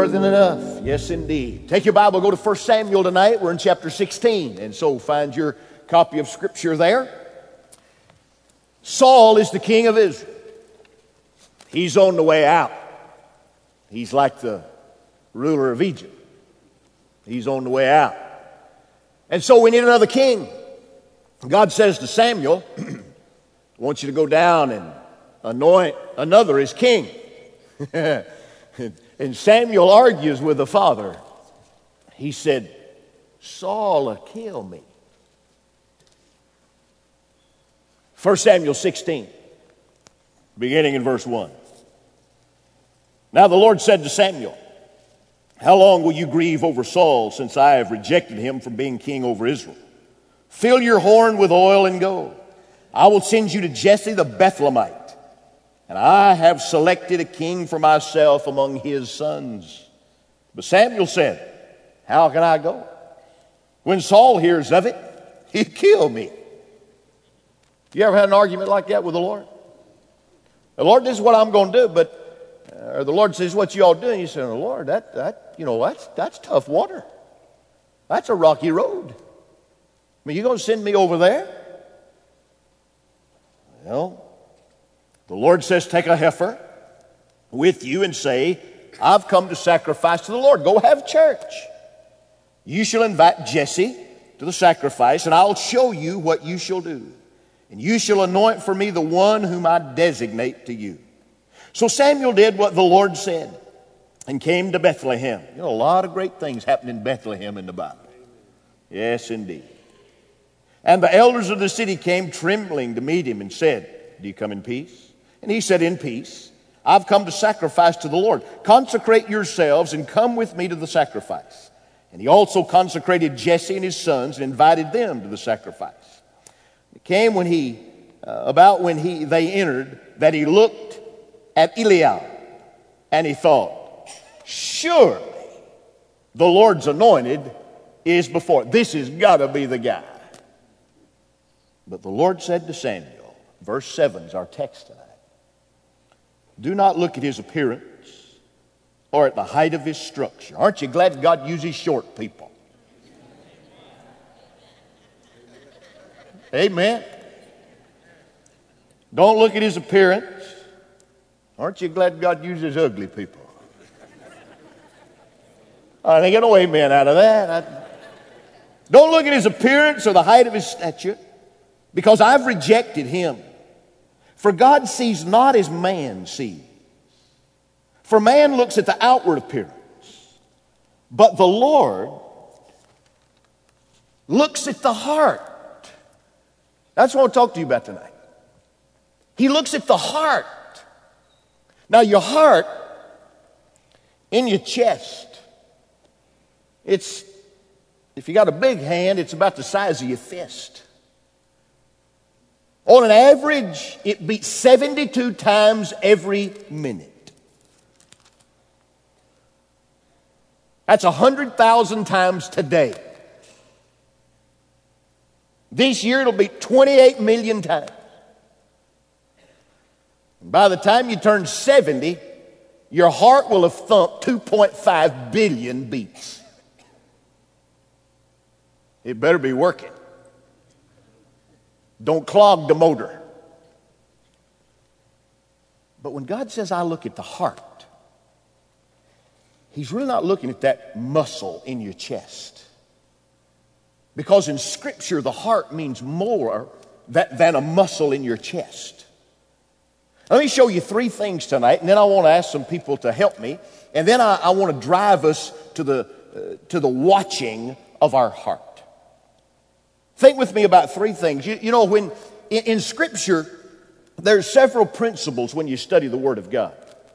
more than enough. Yes, indeed. Take your Bible, go to 1 Samuel tonight. We're in chapter 16, and so find your copy of Scripture there. Saul is the king of Israel. He's on the way out. He's like the ruler of Egypt. He's on the way out. And so we need another king. God says to Samuel, I want you to go down and anoint another as king. And Samuel argues with the father. He said, Saul will kill me. 1 Samuel 16, beginning in verse 1. Now the Lord said to Samuel, how long will you grieve over Saul, since I have rejected him from being king over Israel? Fill your horn with oil and go. I will send you to Jesse the Bethlehemite, and I have selected a king for myself among his sons. But Samuel said, how can I go? When Saul hears of it, he'll kill me. You ever had an argument like that with the Lord? The Lord, this is what I'm going to do, but or the Lord says, what you all doing? You say, the Lord, that's tough water. That's a rocky road. I mean, you going to send me over there? Well, the Lord says, take a heifer with you and say, I've come to sacrifice to the Lord. Go have church. You shall invite Jesse to the sacrifice, and I'll show you what you shall do. And you shall anoint for me the one whom I designate to you. So Samuel did what the Lord said and came to Bethlehem. You know, a lot of great things happen in Bethlehem in the Bible. Yes, indeed. And the elders of the city came trembling to meet him and said, do you come in peace? And he said, in peace. I've come to sacrifice to the Lord. Consecrate yourselves and come with me to the sacrifice. And he also consecrated Jesse and his sons and invited them to the sacrifice. It came when they entered that he looked at Eliab, and he thought, surely the Lord's anointed is before. This has got to be the guy. But the Lord said to Samuel, verse 7 is our text tonight, do not look at his appearance or at the height of his structure. Aren't you glad God uses short people? Amen. Don't look at his appearance. Aren't you glad God uses ugly people? I didn't get no amen out of that. Don't look at his appearance or the height of his stature, because I've rejected him. For God sees not as man sees. For man looks at the outward appearance, but the Lord looks at the heart. That's what I want to talk to you about tonight. He looks at the heart. Now your heart in your chest, if you got a big hand, it's about the size of your fist. On an average, it beats 72 times every minute. That's 100,000 times today. This year it'll beat 28 million times. By the time you turn 70, your heart will have thumped 2.5 billion beats. It better be working. Don't clog the motor. But when God says, I look at the heart, He's really not looking at that muscle in your chest. Because in Scripture, the heart means more than a muscle in your chest. Let me show you three things tonight, and then I want to ask some people to help me, and then I want to drive us to the watching of our heart. Think with me about three things. You know, when in Scripture, there's several principles when you study the Word of God.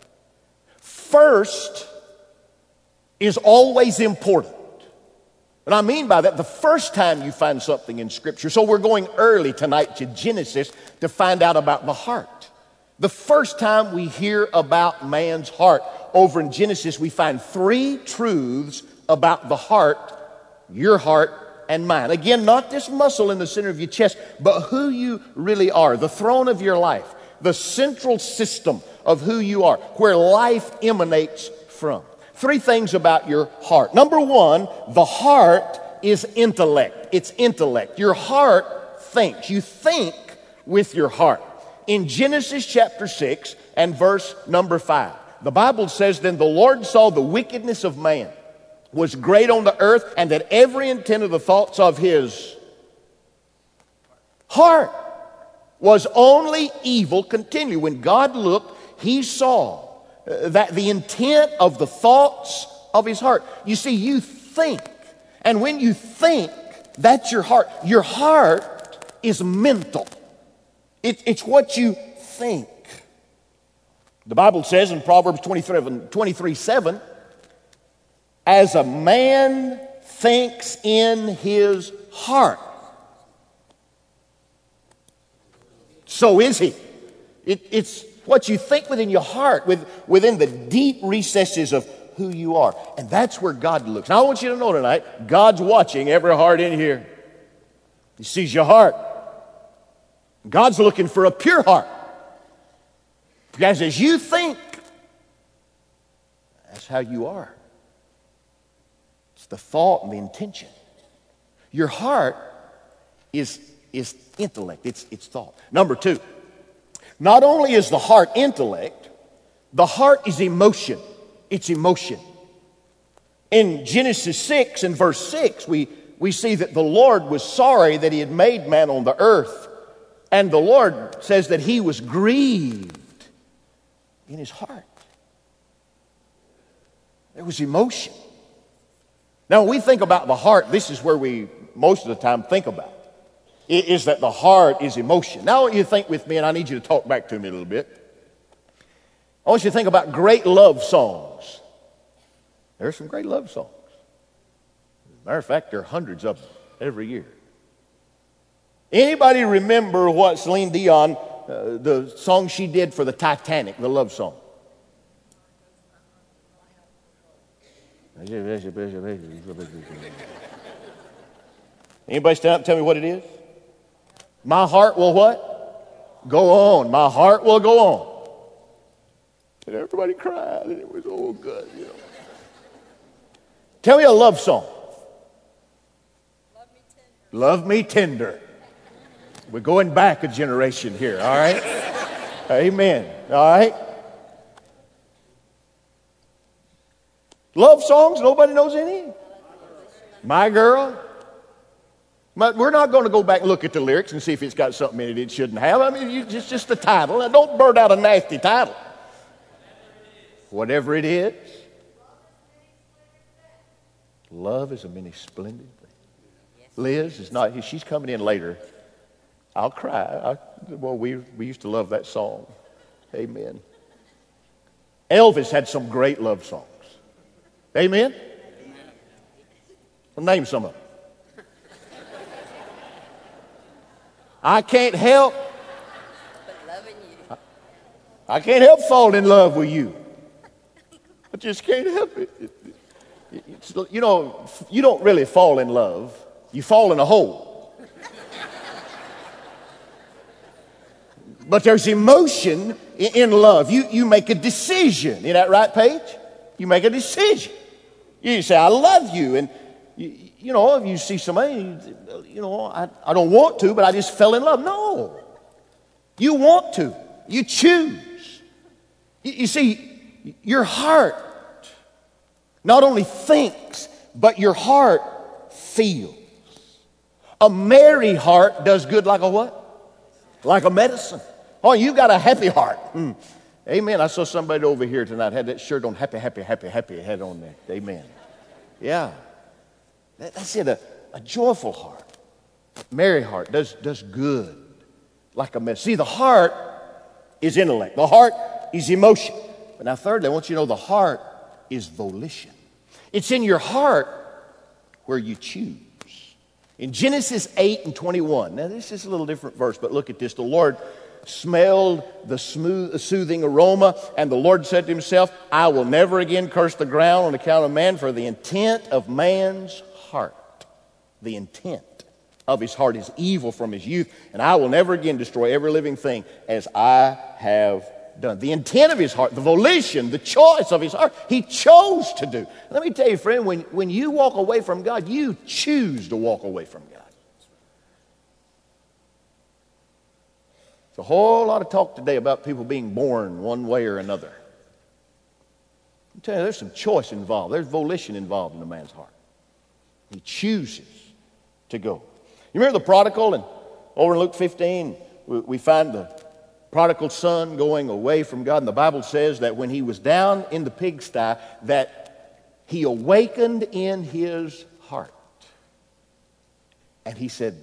First is always important. What I mean by that, the first time you find something in Scripture, so we're going early tonight to Genesis to find out about the heart. The first time we hear about man's heart, over in Genesis, we find three truths about the heart, your heart and mine. Again, not this muscle in the center of your chest, but who you really are, the throne of your life, the central system of who you are, where life emanates from. Three things about your heart. Number one, the heart is intellect. It's intellect. Your heart thinks. You think with your heart. In Genesis chapter 6 and verse number 5, the Bible says, "Then the Lord saw the wickedness of man was great on the earth, and that every intent of the thoughts of his heart was only evil continually." When God looked, he saw that the intent of the thoughts of his heart. You see, you think. And when you think, that's your heart. Your heart is mental. It's what you think. The Bible says in Proverbs 23:7, "As a man thinks in his heart, so is he." It's what you think within your heart, within the deep recesses of who you are. And that's where God looks. Now I want you to know tonight, God's watching every heart in here. He sees your heart. God's looking for a pure heart. Because as you think, that's how you are. It's the thought and the intention. Your heart is intellect. It's thought. Number two, not only is the heart intellect, the heart is emotion. It's emotion. In Genesis 6 and verse 6, we see that the Lord was sorry that he had made man on the earth. And the Lord says that he was grieved in his heart. There was emotion. Now, when we think about the heart, this is where we most of the time think about. Is that the heart is emotion. Now I want you to think with me, and I need you to talk back to me a little bit. I want you to think about great love songs. There are some great love songs. As a matter of fact, there are hundreds of them every year. Anybody remember what Celine Dion, the song she did for the Titanic, the love song? Anybody stand up and tell me what it is? My heart will what? Go on. My heart will go on. And everybody cried, and it was all good, you know. Tell me a love song. Love Me Tender. Love Me Tender. We're going back a generation here, all right? Amen. All right? Love songs, nobody knows any? My Girl. We're not going to go back and look at the lyrics and see if it's got something in it it shouldn't have. I mean, it's just the title. Now, don't burn out a nasty title. Whatever it is. Love is a many splendid thing. Liz is not, she's coming in later. I'll cry. Well, we used to love that song. Amen. Elvis had some great love songs. Amen? Well, name some of them. I can't help. But loving you. I can't help falling in love with you. I just can't help it. You know, you don't really fall in love. You fall in a hole. But there's emotion in love. You make a decision. Isn't that right, Paige? You make a decision. You say, I love you. And, you know, if you see somebody, you know, I don't want to, but I just fell in love. No. You want to. You choose. You see, your heart not only thinks, but your heart feels. A merry heart does good like a what? Like a medicine. Oh, you got a happy heart. Amen. I saw somebody over here tonight had that shirt on, happy, happy, happy, happy, had on there. Amen. Yeah. That's it, a joyful heart. Merry heart does good like a medicine. See, the heart is intellect. The heart is emotion. But now thirdly, I want you to know the heart is volition. It's in your heart where you choose. In Genesis 8 and 21, now this is a little different verse, but look at this. The Lord smelled the soothing aroma, and the Lord said to himself, I will never again curse the ground on account of man, for the intent of man's heart, the intent of his heart is evil from his youth, and I will never again destroy every living thing as I have done. The intent of his heart, the volition, the choice of his heart, he chose to do. Let me tell you, friend, when you walk away from God, you choose to walk away from God. There's a whole lot of talk today about people being born one way or another. I'm telling you, there's some choice involved. There's volition involved in a man's heart. He chooses to go. You remember the prodigal? And over in Luke 15, we find the prodigal son going away from God. And the Bible says that when he was down in the pigsty, that he awakened in his heart. And he said,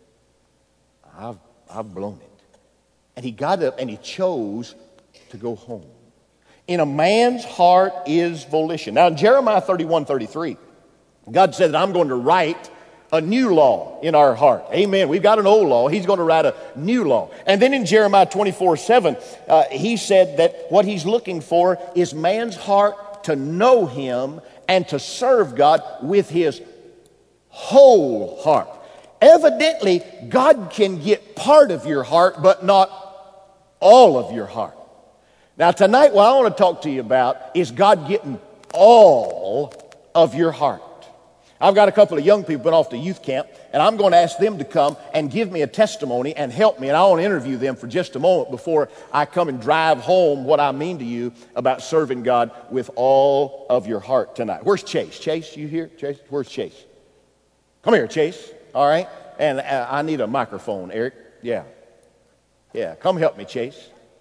I've blown it. And he got up and he chose to go home. In a man's heart is volition. Now in Jeremiah 31:33, God said that I'm going to write a new law in our heart. Amen. We've got an old law. He's going to write a new law. And then in Jeremiah 24:7, he said that what he's looking for is man's heart to know him and to serve God with his whole heart. Evidently, God can get part of your heart, but not all of your heart. Now tonight, what I want to talk to you about is God getting all of your heart. I've got a couple of young people been off to youth camp, and I'm going to ask them to come and give me a testimony and help me. And I want to interview them for just a moment before I come and drive home what I mean to you about serving God with all of your heart tonight. Where's Chase? Chase, you here? Chase, where's Chase? Come here, Chase. All right. And I need a microphone, Eric. Yeah. Yeah, come help me, Chase.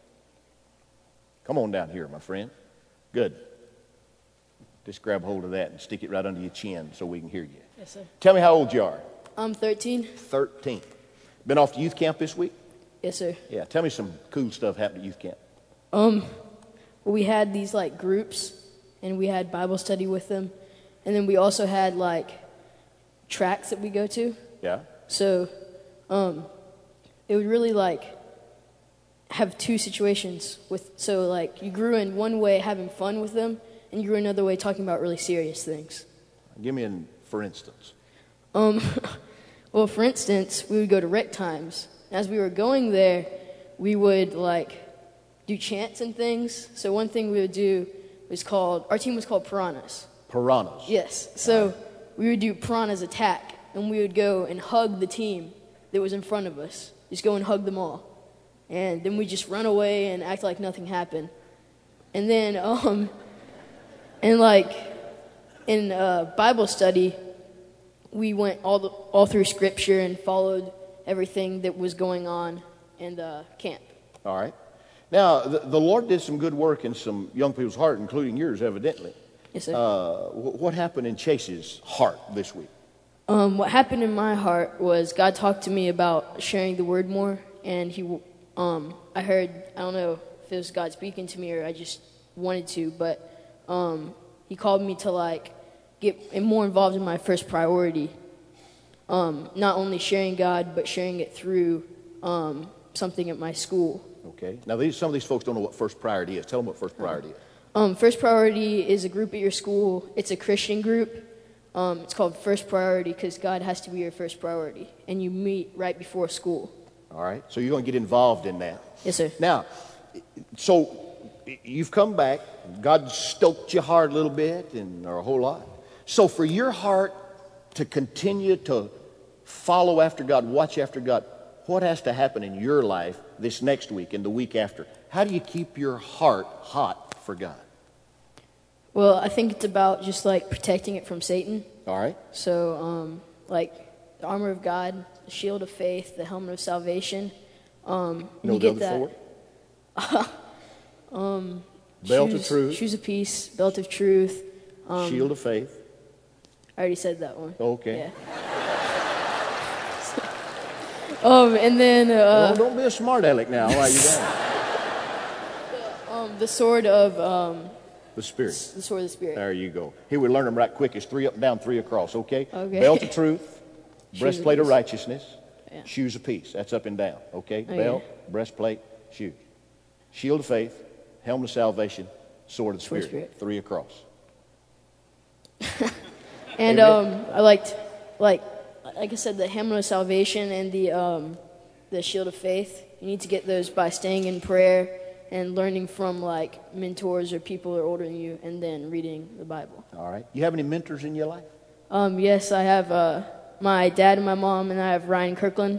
Come on down here, my friend. Good. Just grab hold of that and stick it right under your chin so we can hear you. Yes, sir. Tell me how old you are. I'm 13. 13. Been off to youth camp this week? Yes, sir. Yeah, tell me some cool stuff happened at youth camp. Well, we had these like groups, and we had Bible study with them, and then we also had like tracks that we go to. Yeah. So, it would really like have two situations with. So like you grew in one way having fun with them, and you grew another way talking about really serious things. Give me an for instance. Well, for instance, we would go to rec times. As we were going there, we would like do chants and things. So one thing we would do was our team was called Piranhas. Piranhas. Yes. So we would do Piranhas attack, and we would go and hug the team that was in front of us. Just go and hug them all. And then we just run away and act like nothing happened. And then, and like in Bible study, we went all through Scripture and followed everything that was going on in the camp. All right. Now, the Lord did some good work in some young people's heart, including yours, evidently. Yes, sir. What happened in Chase's heart this week? What happened in my heart was God talked to me about sharing the word more, and I heard, I don't know if it was God speaking to me or I just wanted to, but he called me to like get more involved in my first priority. Not only sharing God, but sharing it through something at my school. Okay. Now, some of these folks don't know what first priority is. Tell them what first priority is. First priority is a group at your school. It's a Christian group. It's called First Priority because God has to be your first priority, and you meet right before school. All right. So you're going to get involved in that. Yes, sir. Now, so you've come back. God stoked your heart a little bit or a whole lot. So for your heart to continue to follow after God, watch after God, what has to happen in your life this next week and the week after? How do you keep your heart hot for God? Well, I think it's about just like protecting it from Satan. All right. So, like the armor of God, the shield of faith, the helmet of salvation. You get that. Belt of truth. Shoes of peace, belt of truth. Shield of faith. I already said that one. Okay. Yeah. And then. Don't be a smart aleck now. Why are you down? The sword of. The Spirit. The sword of the Spirit. There you go. Here we learn them right quick. It's 3 up and down, 3 across. Okay. Okay. Belt of truth. Breastplate of peace. righteousness. Yeah. Shoes of peace. That's up and down. Okay. Oh, Belt, breastplate, shoes. Shield of faith. Helmet of salvation. Sword of the Spirit. 3 across. And I liked, like I said, the helmet of salvation and the shield of faith. You need to get those by staying in prayer and learning from like mentors or people who are older than you, and then reading the Bible. All right. You have any mentors in your life? Yes, I have my dad and my mom, and I have Ryan Kirkland.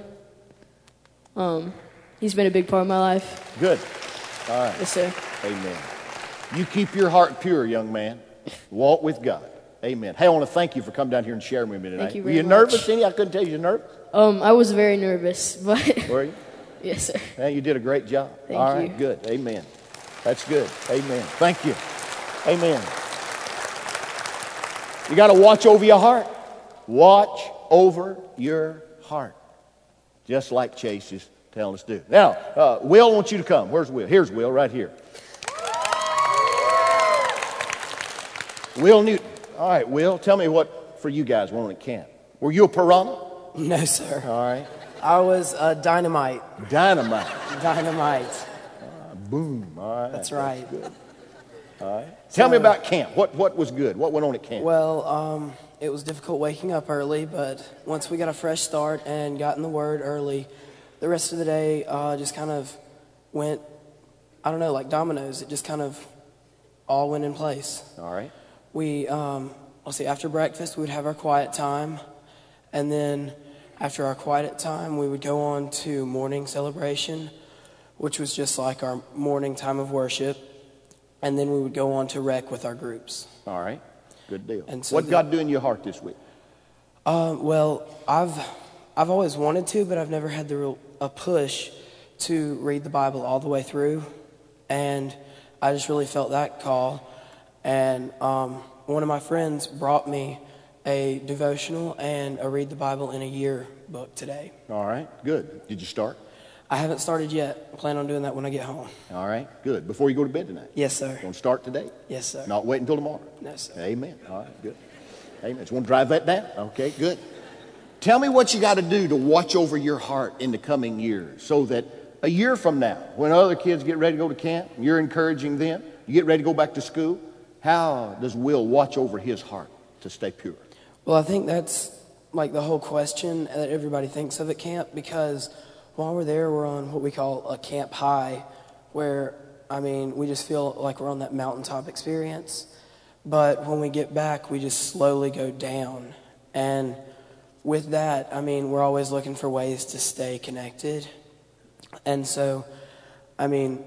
He's been a big part of my life. Good. All right. Yes, sir. Amen. You keep your heart pure, young man. Walk with God. Amen. Hey, I want to thank you for coming down here and sharing with me tonight. Thank you Were very you much. nervous, any? I couldn't tell you nervous. I was very nervous, but Were you? yes, sir. Man, you did a great job. Thank All right, you. good. Amen. That's good. Amen. Thank you. Amen. You got to watch over your heart. Watch over your heart. Just like Chase is telling us to do. Now, Will, I want you to come. Where's Will? Here's Will, right here. Will Newton. All right, Will, tell me what for you guys went on at camp. Were you a piranha? No, sir. All right. I was dynamite. Dynamite. Dynamite. Boom. All right. That's right. Good. All right. Tell me about camp. What was good? What went on at camp? Well, it was difficult waking up early, but once we got a fresh start and got in the Word early, the rest of the day just kind of went, I don't know, like dominoes. It just kind of all went in place. All right. We, let's see, after breakfast, we would have our quiet time. And then after our quiet time, we would go on to morning celebration, which was just like our morning time of worship. And then we would go on to rec with our groups. All right. Good deal. And so what God do in your heart this week? Well, I've always wanted to, but I've never had a push to read the Bible all the way through. And I just really felt that call. And one of my friends brought me a devotional and a Read the Bible in a Year book today. All right. Good. Did you start? I haven't started yet. I plan on doing that when I get home. All right. Good. Before you go to bed tonight? Yes, sir. Going to start today? Yes, sir. Not wait until tomorrow? No, sir. Amen. All right. Good. Amen. Just want to drive that down? Okay. Good. Tell me what you got to do to watch over your heart in the coming years so that a year from now, when other kids get ready to go to camp, you're encouraging them, you get ready to go back to school, how does Will watch over his heart to stay pure? Well, I think that's like the whole question that everybody thinks of at camp, because while we're there, we're on what we call a camp high, where, I mean, we just feel like we're on that mountaintop experience. But when we get back, we just slowly go down. And with that, I mean, we're always looking for ways to stay connected. And so, I mean,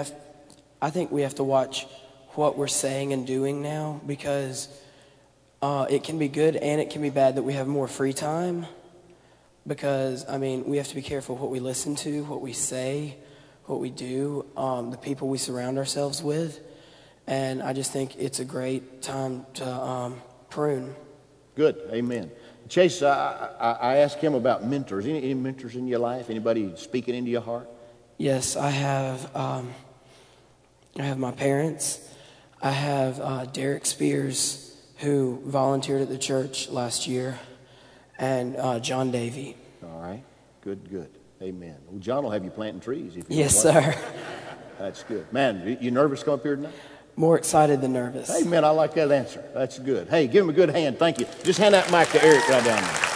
I think we have to watch what we're saying and doing now, because it can be good and it can be bad that we have more free time, because, I mean, we have to be careful what we listen to, what we say, what we do, the people we surround ourselves with. And I just think it's a great time to prune. Good. Amen. Chase, I asked him about mentors. Any mentors in your life? Anybody speaking into your heart? Yes, I have my parents. I have Derek Spears, who volunteered at the church last year, and John Davey. All right. Good. Amen. Well, John will have you planting trees. If you Yes, want. sir. That's good. Man, you nervous to come up here tonight? More excited than nervous. Hey, man, I like that answer. That's good. Hey, give him a good hand. Thank you. Just hand that mic to Eric right down there.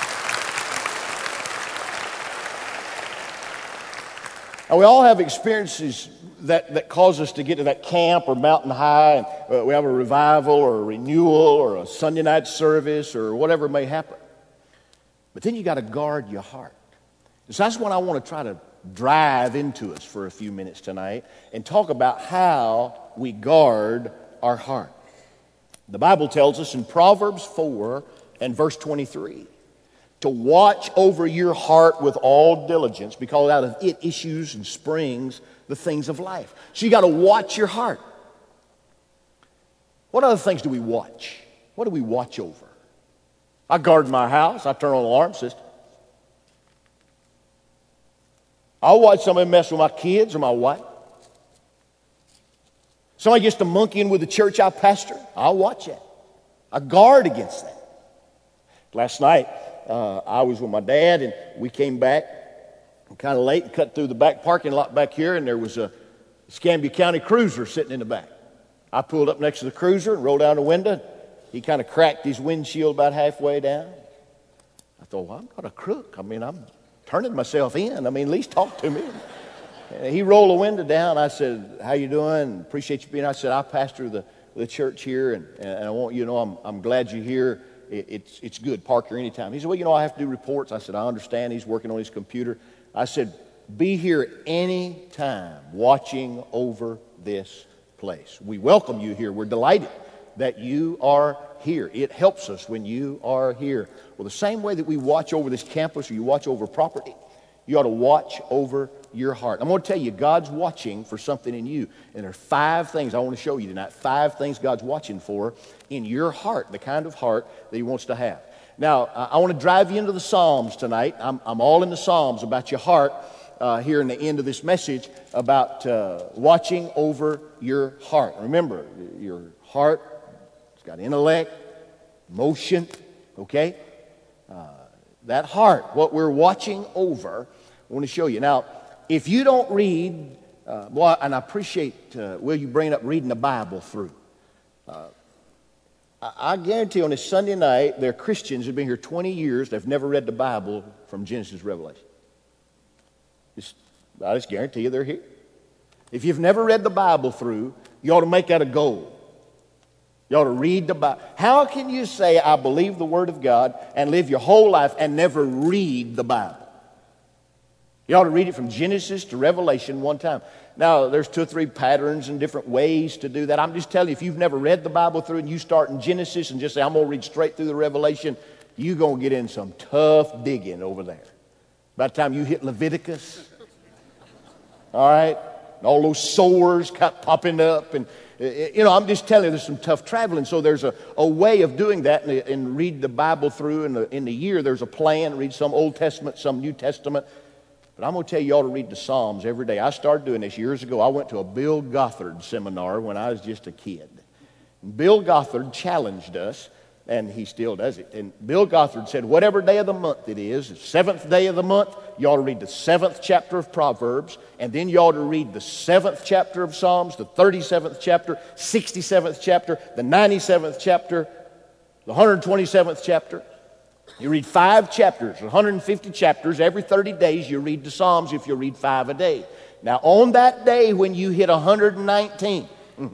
Now, we all have experiences that cause us to get to that camp or mountain high. And, we have a revival or a renewal or a Sunday night service or whatever may happen. But then you got to guard your heart. So that's what I want to try to drive into us for a few minutes tonight and talk about how we guard our heart. The Bible tells us in Proverbs 4 and verse 23 to watch over your heart with all diligence, because out of it issues and springs the things of life. So you got to watch your heart. What other things do we watch? What do we watch over? I guard my house. I turn on the alarm system. I'll watch somebody mess with my kids or my wife. Somebody gets to monkeying with the church I pastor. I'll watch that. I guard against that. Last night, I was with my dad, and we came back kind of late and cut through the back parking lot back here, and there was a Escambia County cruiser sitting in the back. I pulled up next to the cruiser and rolled down the window. He kind of cracked his windshield about halfway down. I thought, well, I'm not a crook. I mean, I'm turning myself in. I mean, at least talk to me. He rolled the window down. I said, how you doing? Appreciate you being here. I said, I pastor the church here, and I want you to know I'm glad you're here. It's good. Park here anytime. He said, well, I have to do reports. I said, I understand. He's working on his computer. I said, be here any time watching over this place. We welcome you here. We're delighted that you are here. It helps us when you are here. Well, the same way that we watch over this campus or you watch over property, you ought to watch over your heart. I'm going to tell you, God's watching for something in you. And there are 5 things I want to show you tonight. 5 things God's watching for in your heart, the kind of heart that He wants to have. Now, I want to drive you into the Psalms tonight. I'm all in the Psalms about your heart here in the end of this message about watching over your heart. Remember, your heart, it's got intellect, emotion, okay? That heart, what we're watching over, I want to show you. Now, if you don't read, and I appreciate, you bring up reading the Bible through. I guarantee on this Sunday night, there are Christians who have been here 20 years that have never read the Bible from Genesis to Revelation. I just guarantee you they're here. If you've never read the Bible through, you ought to make that a goal. You ought to read the Bible. How can you say, I believe the Word of God, and live your whole life and never read the Bible? You ought to read it from Genesis to Revelation one time. Now, there's 2 or 3 patterns and different ways to do that. I'm just telling you, if you've never read the Bible through and you start in Genesis and just say, I'm going to read straight through the Revelation, you're going to get in some tough digging over there. By the time you hit Leviticus, all right, all those sores kept popping up. And, I'm just telling you, there's some tough traveling. So there's a way of doing that and read the Bible through in the year. There's a plan, read some Old Testament, some New Testament. But I'm going to tell you, you ought to read the Psalms every day. I started doing this years ago. I went to a Bill Gothard seminar when I was just a kid. And Bill Gothard challenged us, and he still does it. And Bill Gothard said, whatever day of the month it is, the 7th day of the month, you ought to read the 7th chapter of Proverbs, and then you ought to read the 7th chapter of Psalms, the 37th chapter, 67th chapter, the 97th chapter, the 127th chapter. You read 5 chapters, 150 chapters. Every 30 days you read the Psalms if you read 5 a day. Now, on that day when you hit 119,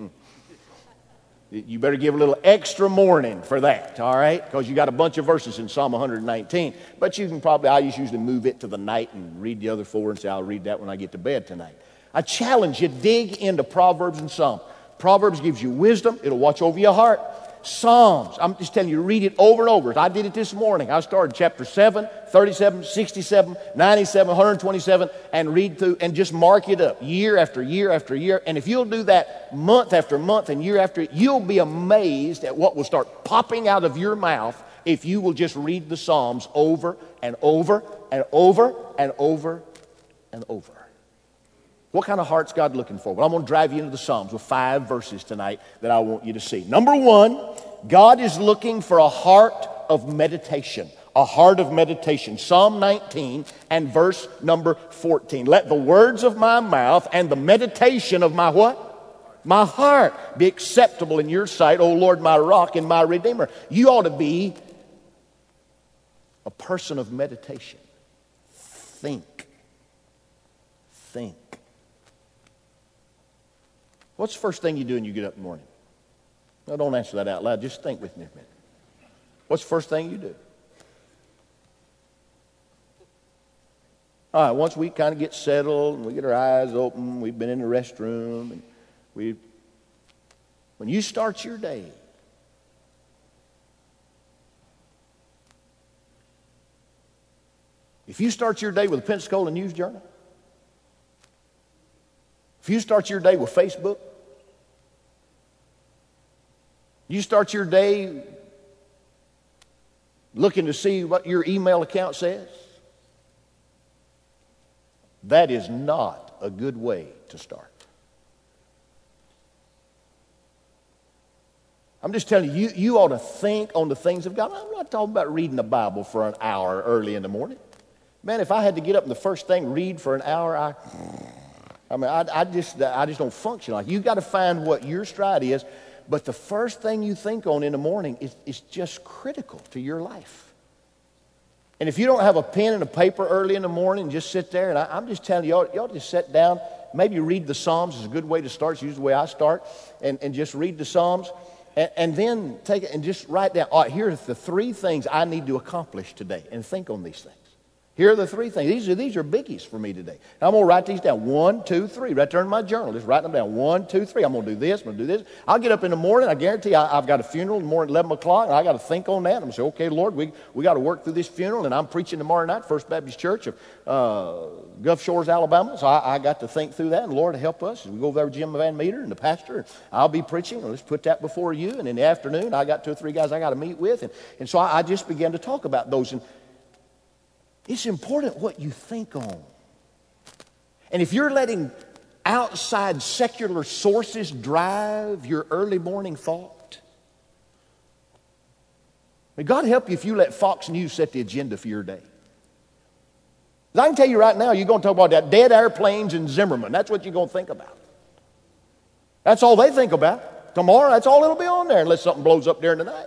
you better give a little extra mourning for that, all right? Because you got a bunch of verses in Psalm 119. But you can I just usually move it to the night and read the other 4 and say, I'll read that when I get to bed tonight. I challenge you, dig into Proverbs and Psalms. Proverbs gives you wisdom. It'll watch over your heart. Psalms, I'm just telling you, read it over and over. I did it this morning. I started chapter 7, 37, 67, 97, 127, and read through and just mark it up year after year after year. And if you'll do that month after month and year after, you'll be amazed at what will start popping out of your mouth if you will just read the Psalms over and over and over and over and over. What kind of heart's God looking for? Well, I'm going to drive you into the Psalms with 5 verses tonight that I want you to see. Number 1, God is looking for a heart of meditation. A heart of meditation. Psalm 19 and verse number 14. Let the words of my mouth and the meditation of my what? My heart be acceptable in your sight, O Lord, my rock and my redeemer. You ought to be a person of meditation. Think. What's the first thing you do when you get up in the morning? No, don't answer that out loud. Just think with me a minute. What's the first thing you do? All right, once we kind of get settled and we get our eyes open, we've been in the restroom, and when you start your day, if you start your day with a Pensacola News Journal, if you start your day with Facebook, you start your day looking to see what your email account says, that is not a good way to start. I'm just telling you, you ought to think on the things of God. I'm not talking about reading the Bible for an hour early in the morning. Man, if I had to get up and the first thing read for an hour, I just don't function like. You've got to find what your stride is. But the first thing you think on in the morning is just critical to your life. And if you don't have a pen and a paper early in the morning, just sit there. And I'm just telling you, y'all just sit down. Maybe read the Psalms is a good way to start. It's usually the way I start. And just read the Psalms. And then take it and just write down, all right, here are the 3 things I need to accomplish today. And think on these things. Here are the 3 things. These are biggies for me today. Now, I'm going to write these down. 1, 2, 3. Right there in my journal. Just write them down. 1, 2, 3. I'm going to do this. I'm going to do this. I'll get up in the morning. I guarantee I've got a funeral in the morning at 11 o'clock. And I got to think on that. I'm going to say, okay, Lord, we got to work through this funeral. And I'm preaching tomorrow night, First Baptist Church of Gulf Shores, Alabama. So I got to think through that. And Lord, help us as we go over there with Jim Van Meter and the pastor. And I'll be preaching. And let's put that before you. And in the afternoon, I got 2 or 3 guys I got to meet with. And so I just began to talk about those. And it's important what you think on. And if you're letting outside secular sources drive your early morning thought, may God help you if you let Fox News set the agenda for your day. I can tell you right now, you're going to talk about that dead airplanes in Zimmerman. That's what you're going to think about. That's all they think about. Tomorrow, that's all it'll be on there unless something blows up during the night.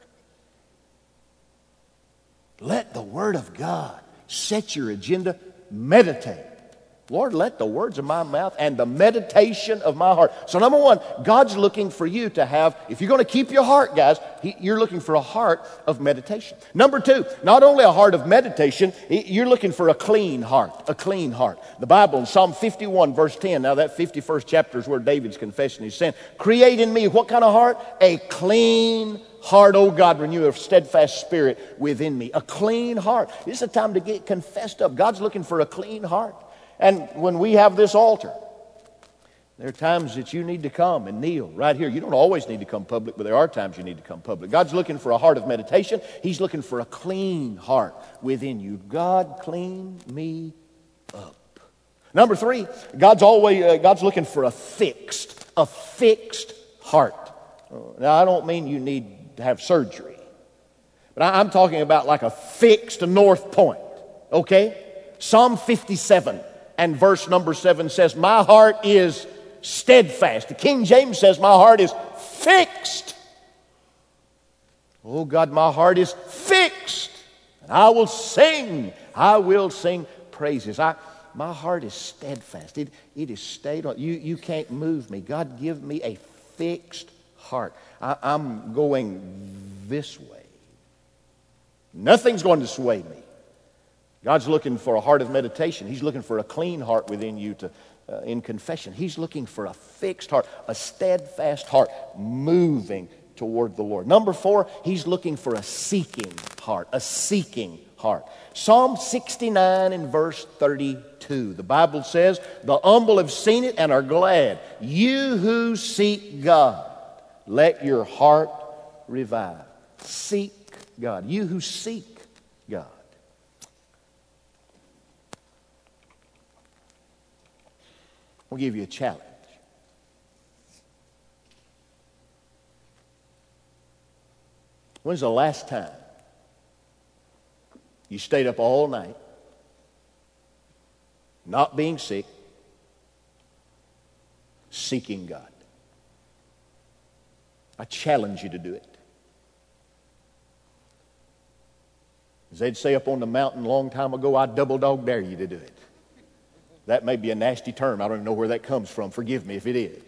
Let the Word of God set your agenda. Meditate. Lord, let the words of my mouth and the meditation of my heart. So number 1, God's looking for you to have, if you're going to keep your heart, guys, you're looking for a heart of meditation. Number 2, not only a heart of meditation, you're looking for a clean heart, a clean heart. The Bible in Psalm 51 verse 10, now that 51st chapter is where David's confessing his sin. Create in me what kind of heart? A clean heart, O God, renew a steadfast spirit within me. A clean heart. This is a time to get confessed up. God's looking for a clean heart. And when we have this altar, there are times that you need to come and kneel right here. You don't always need to come public, but there are times you need to come public. God's looking for a heart of meditation. He's looking for a clean heart within you. God, clean me up. Number 3, God's looking for a fixed heart. Now, I don't mean you need to have surgery, but I'm talking about like a fixed north point, okay? Psalm 57 and verse number 7 says, my heart is steadfast. The King James says, my heart is fixed. Oh God, my heart is fixed. And I will sing praises. My heart is steadfast. It is stayed on. You can't move me. God, give me a fixed heart. I'm going this way. Nothing's going to sway me. God's looking for a heart of meditation. He's looking for a clean heart within you in confession. He's looking for a fixed heart, a steadfast heart, moving toward the Lord. Number 4, He's looking for a seeking heart, a seeking heart. Psalm 69 and verse 32, the Bible says, the humble have seen it and are glad. You who seek God, let your heart revive. Seek God. You who seek God. I'll give you a challenge. When's the last time you stayed up all night, not being sick, seeking God? I challenge you to do it. As they'd say up on the mountain a long time ago, I double dog dare you to do it. That may be a nasty term. I don't even know where that comes from. Forgive me if it is.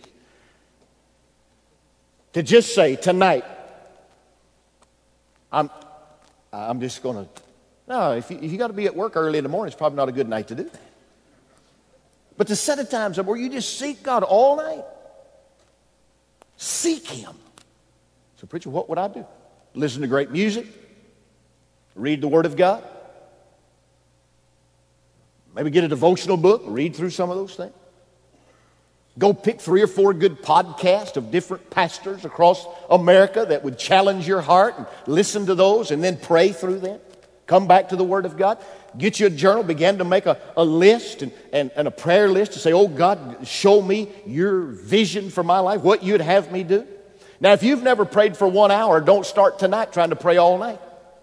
To just say, tonight, I'm just going to... No, if you got to be at work early in the morning, it's probably not a good night to do that. But to set a time where you just seek God all night. Seek Him. So, preacher, what would I do? Listen to great music? Read the Word of God? Maybe get a devotional book, read through some of those things. Go pick 3 or 4 good podcasts of different pastors across America that would challenge your heart and listen to those and then pray through them. Come back to the Word of God. Get you a journal, begin to make a list and a prayer list to say, oh God, show me your vision for my life, what you'd have me do. Now, if you've never prayed for 1 hour, don't start tonight trying to pray all night.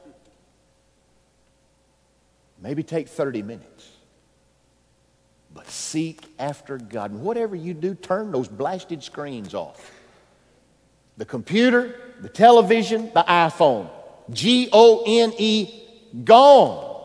Maybe take 30 minutes. But seek after God. And whatever you do, turn those blasted screens off. The computer, the television, the iPhone. Gone. Gone.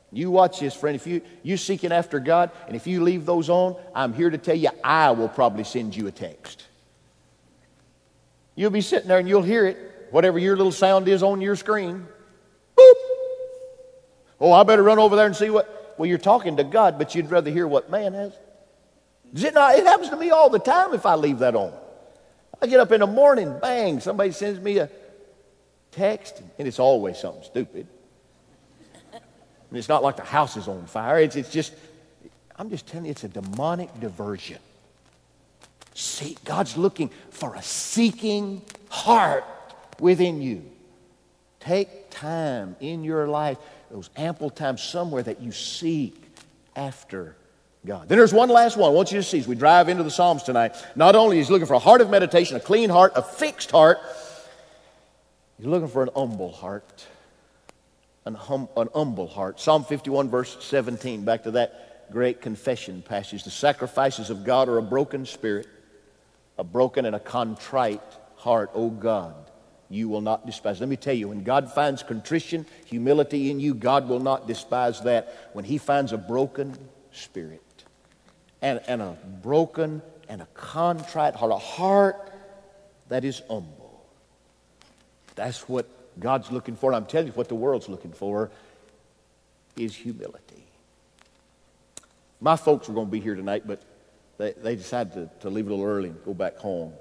You watch this, friend. If you're seeking after God, and if you leave those on, I'm here to tell you, I will probably send you a text. You'll be sitting there and you'll hear it, whatever your little sound is on your screen. Boop. Oh, I better run over there and see what. Well, you're talking to God, but you'd rather hear what man has. Is it not? It happens to me all the time if I leave that on. I get up in the morning, bang, somebody sends me a text, and it's always something stupid. And it's not like the house is on fire. It's just, I'm just telling you, it's a demonic diversion. See, God's looking for a seeking heart within you. Take time in your life, those ample times somewhere that you seek after God. Then there's one last one I want you to see as we drive into the Psalms tonight. Not only is he looking for a heart of meditation, a clean heart, a fixed heart, he's looking for an humble heart. An humble heart. Psalm 51 verse 17, back to that great confession passage. The sacrifices of God are a broken spirit, a broken and a contrite heart. O God, you will not despise. Let me tell you, when God finds contrition, humility in you, God will not despise that. When he finds a broken spirit and a broken and a contrite heart, a heart that is humble. That's what God's looking for. And I'm telling you, what the world's looking for is humility. My folks were going to be here tonight, but they decided to leave a little early and go back home.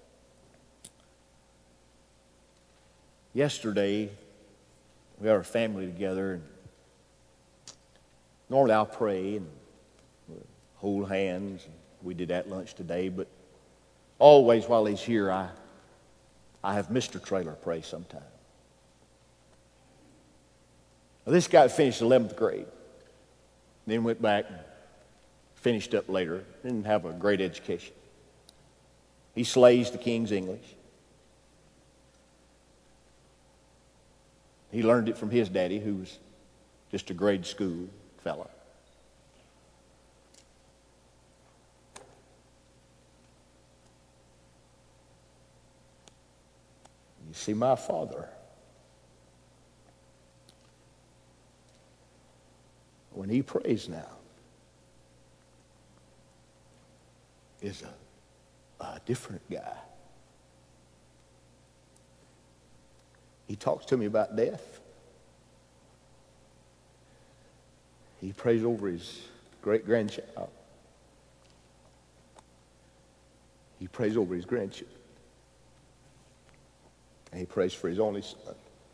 Yesterday, we had our family together, and normally I'll pray and hold hands. We did that lunch today, but always while he's here, I have Mr. Traylor pray sometime. Well, this guy finished 11th grade, then went back and finished up later. Didn't have a great education. He slays the King's English. He learned it from his daddy, who was just a grade school fella. You see, my father, when he prays now, is a different guy. He talks to me about death. He prays over his great-grandchild. He prays over his grandchildren. And he prays for his only son.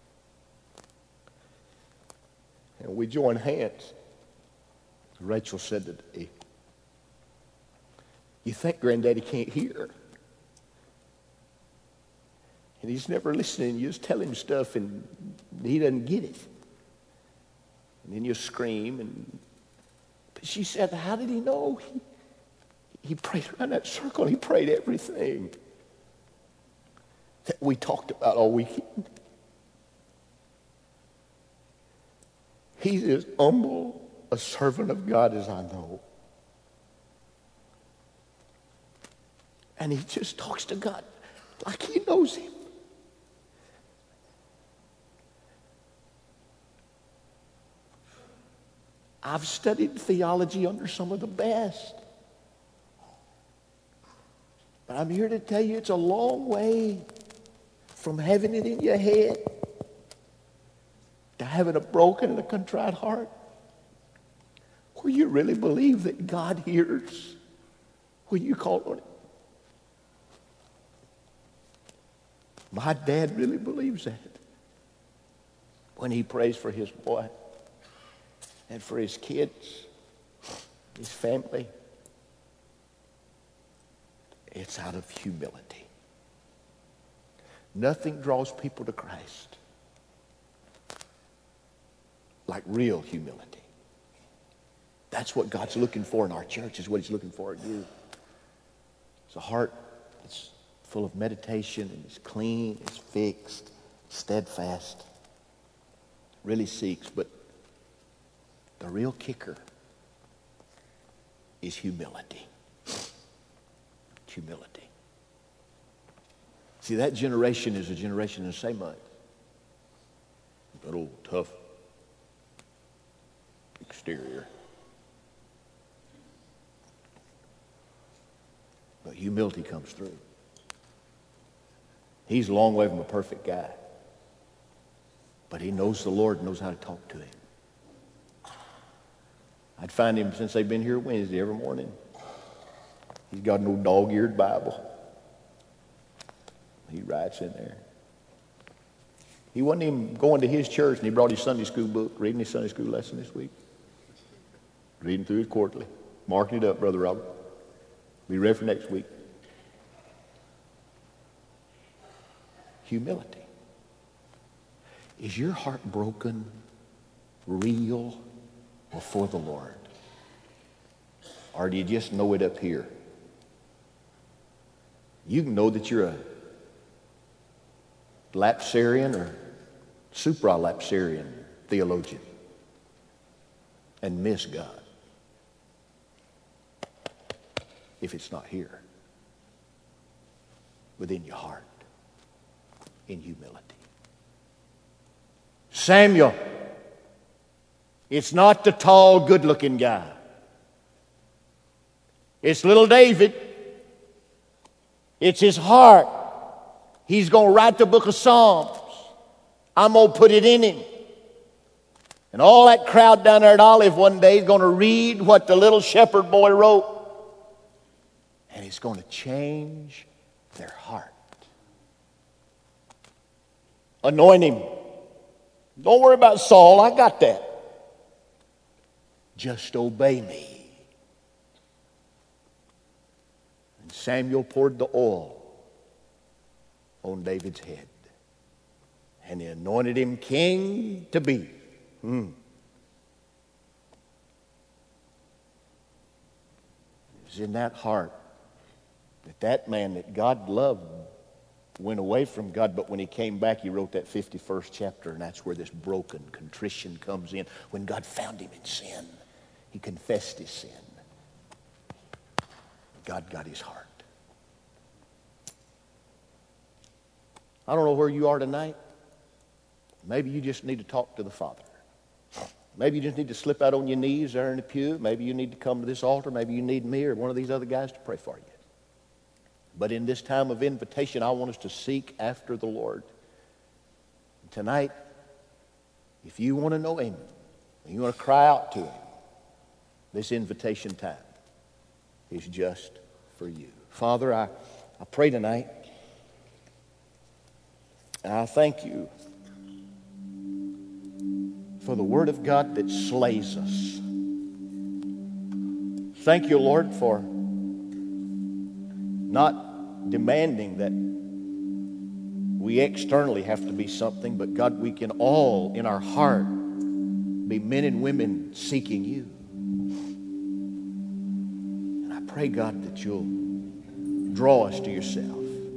And we join hands. Rachel said today, you think Granddaddy can't hear? And he's never listening. You just tell him stuff and he doesn't get it. And then you scream. But she said, how did he know? He prayed around that circle. He prayed everything that we talked about all weekend. He's as humble a servant of God as I know. And he just talks to God like he knows him. I've studied theology under some of the best. But I'm here to tell you it's a long way from having it in your head to having a broken and a contrite heart, where you really believe that God hears when you call on him. My dad really believes that when he prays for his boy and for his kids, his family. It's out of humility. Nothing draws people to Christ like real humility. That's what God's looking for in our church, is what he's looking for in you. It's a heart that's full of meditation and it's clean, it's fixed, steadfast, really seeks. But the real kicker is humility. Humility. See, that generation is a generation of the same mind. That old tough exterior. But humility comes through. He's a long way from a perfect guy. But he knows the Lord and knows how to talk to him. I'd find him since they've been here Wednesday every morning. He's got an old dog-eared Bible. He writes in there. He wasn't even going to his church, and he brought his Sunday school book, reading his Sunday school lesson this week. Reading through it quarterly. Marking it up, Brother Robert. Be ready for next week. Humility. Is your heart broken, real, before the Lord? Or do you just know it up here? You can know that you're a lapsarian or supra-lapsarian theologian and miss God if it's not here, within your heart, in humility. Samuel, it's not the tall, good-looking guy. It's little David. It's his heart. He's going to write the book of Psalms. I'm going to put it in him. And all that crowd down there at Olive one day is going to read what the little shepherd boy wrote. And it's going to change their heart. Anoint him. Don't worry about Saul. I got that. Just obey me. And Samuel poured the oil on David's head. And he anointed him king to be. It was in that heart that man that God loved went away from God, but when he came back, he wrote that 51st chapter, and that's where this broken contrition comes in. When God found him in sin, he confessed his sin. God got his heart. I don't know where you are tonight. Maybe you just need to talk to the Father. Maybe you just need to slip out on your knees there in the pew. Maybe you need to come to this altar. Maybe you need me or one of these other guys to pray for you. But in this time of invitation, I want us to seek after the Lord. Tonight, if you want to know him, and you want to cry out to him, this invitation time is just for you. Father, I pray tonight, and I thank you for the Word of God that slays us. Thank you, Lord, for not demanding that we externally have to be something, but God, we can all in our heart be men and women seeking you. And I pray, God, that you'll draw us to yourself.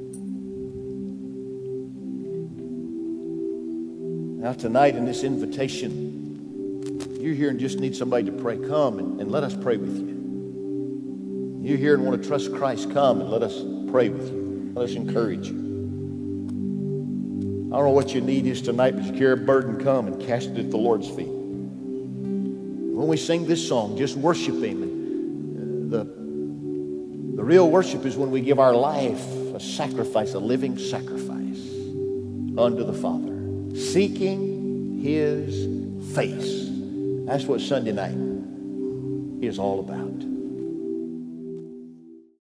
Now tonight in this invitation, you're here and just need somebody to pray. Come and let us pray with you. You're here and want to trust Christ. Come and let us pray with you. Let us encourage you. I don't know what your need is tonight, but you carry a burden, come and cast it at the Lord's feet. When we sing this song, just worship him. And the real worship is when we give our life a sacrifice, a living sacrifice unto the Father. Seeking his face. That's what Sunday night is all about.